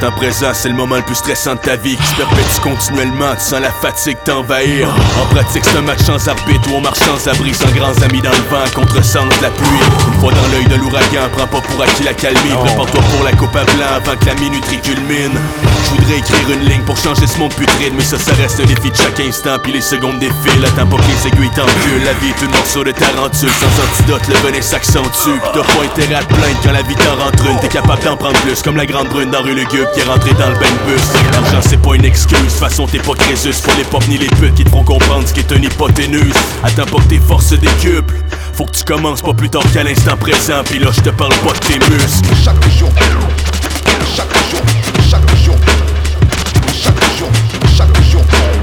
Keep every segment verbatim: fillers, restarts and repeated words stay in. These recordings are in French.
L'instant présent, c'est le moment le plus stressant de ta vie qui se perpétue continuellement, tu sens la fatigue t'envahir. En pratique, c'est un match sans arbitre où on marche sans abri, sans grands amis dans le vent, contre-sens de la pluie. Une fois dans l'œil de l'ouragan, prends pas pour acquis la calmie. Prépare-toi pour la coupe à blanc avant que la minuterie culmine. Je voudrais écrire une ligne pour changer ce monde putride, mais ça, ça reste un défi de chaque instant, puis les secondes défilent. Attends pas que les aiguilles t'enculent. La vie est une morceau de tarentule, sans antidote, le venin s'accentue. Pis t'as pas intérêt à te plaindre quand la vie t'en rentre une. T'es capable d'en prendre plus, comme la grande brune dans rue Le Gueux qui est rentrée dans le bain de bus. L'argent c'est pas une excuse, de toute façon t'es pas Crésus. Faut les pop ni les putes qui te font comprendre ce qui est une hypoténuse. Attends pas que tes forces se décuplent, faut que tu commences pas plus tard qu'à l'instant présent. Pis là je te parle pas de tes muscles. Chaque jour, chaque jour, chaque jour, chaque jour, chaque jour,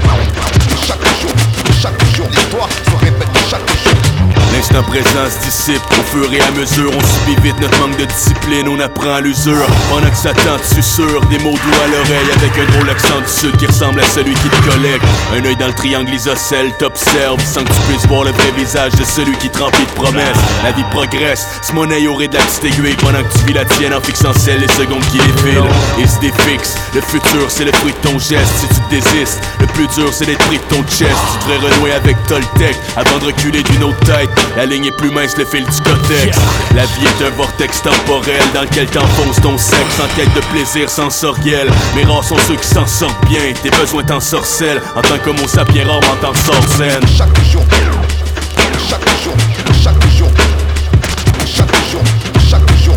chaque jour, chaque jour, l'histoire se répète chaque jour. L'instant présent se dissipe au fur et à mesure. On subit vite notre manque de discipline, on apprend à l'usure. Pendant que ça tente, tu susurres des mots doux à l'oreille avec un drôle accent du sud qui ressemble à celui qui te collecte. Un œil dans le triangle isocèle t'observe sans que tu puisses voir le vrai visage de celui qui te remplit de promesses. La vie progresse, se monnaie au ré de la petite aiguille pendant que tu vis la tienne en fixant celle les secondes qui défilent. Il se défixe, le futur c'est le fruit de ton geste. Si tu te désistes, le plus dur c'est d'être pris de ton chest. Tu devrais renouer avec Toltec avant de reculer d'une autre tête. La ligne est plus mince, le fil du cotex. La vie est un vortex temporel dans lequel t'enfonces ton sexe en quête de plaisir sensoriel. Mais rares sont ceux qui s'en sortent bien. Tes besoins t'ensorcellent. En tant qu'homo sapiens rarement t'en sors zen. Chaque jour, chaque jour, chaque jour, chaque jour, chaque jour,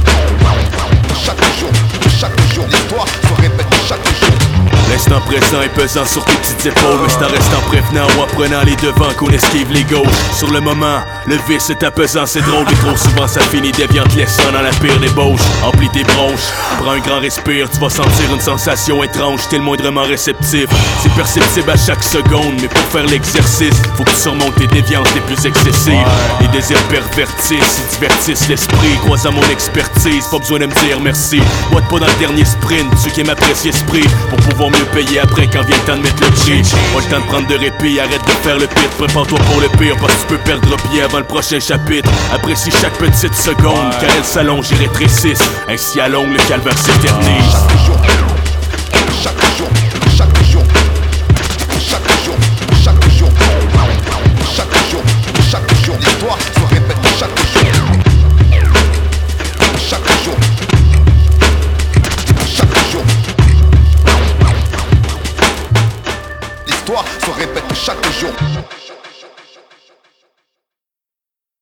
chaque jour, chaque jour, l'histoire se répète chaque jour. L'instant présent est pesant sur tes petites épaules, mais c'est en restant prévenant ou en prenant les devants qu'on esquive les gauches. Sur le moment, le vice est apaisant, c'est drôle, mais trop souvent ça finit déviant te laissant dans la pire débauche. Emplis tes bronches, prends un grand respire, tu vas sentir une sensation étrange, t'es le moindrement réceptif. C'est perceptible à chaque seconde, mais pour faire l'exercice, faut que tu surmontes tes déviances les plus excessives. Les désirs pervertissent, ils divertissent l'esprit, croisant mon expertise, pas besoin de me dire merci. Boite pas dans le dernier sprint, tu qui m'apprécie esprit, pour pouvoir mieux payer après quand vient le temps de mettre le prix. Pas le temps de prendre de répit, arrête de faire le pire. Prépare-toi pour le pire parce que tu peux perdre pied avant le prochain chapitre. Apprécie chaque petite seconde car elle s'allonge et rétrécisse. Ainsi à longue le calvaire s'éternise. Chaque jour, chaque jour, chaque jour, chaque jour, chaque jour, chaque jour, l'histoire se répète chaque jour. Chaque jour, chaque jour, l'histoire se répète chaque jour.